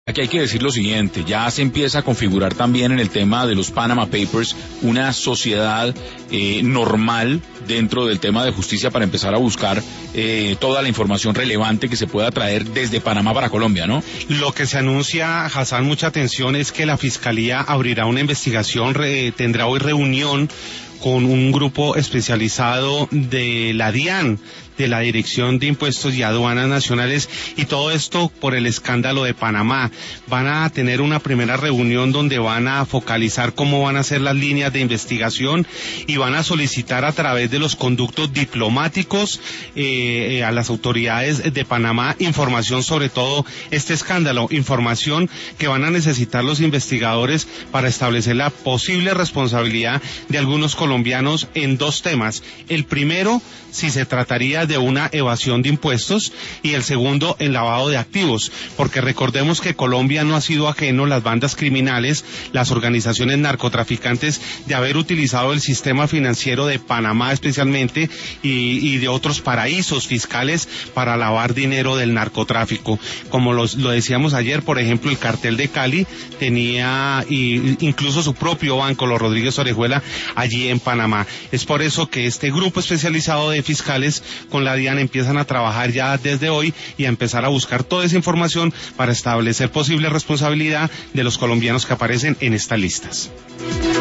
Aquí hay que decir lo siguiente, ya se empieza a configurar también en el tema de los Panama Papers una sociedad normal dentro del tema de justicia para empezar a buscar toda la información relevante que se pueda traer desde Panamá para Colombia, ¿no? Lo que se anuncia, Hassan, mucha atención, es que la Fiscalía abrirá una investigación, tendrá hoy reunión con un grupo especializado de la DIAN, de la Dirección de Impuestos y Aduanas Nacionales, y todo esto por el escándalo de Panamá. Van a tener una primera reunión donde van a focalizar cómo van a ser las líneas de investigación y van a solicitar a través de los conductos diplomáticos a las autoridades de Panamá información sobre todo este escándalo, información que van a necesitar los investigadores para establecer la posible responsabilidad de algunos colombianos en dos temas. El primero, si se trataría de una evasión de impuestos, y el segundo, el lavado de activos, porque recordemos que Colombia no ha sido ajeno, las bandas criminales, las organizaciones narcotraficantes, de haber utilizado el sistema financiero de Panamá especialmente y de otros paraísos fiscales para lavar dinero del narcotráfico. Como lo decíamos ayer, por ejemplo, el cartel de Cali tenía incluso su propio banco, los Rodríguez Orejuela, allí en Panamá. Es por eso que este grupo especializado de fiscales con la DIAN empiezan a trabajar ya desde hoy y a empezar a buscar toda esa información para establecer posible responsabilidad de los colombianos que aparecen en estas listas.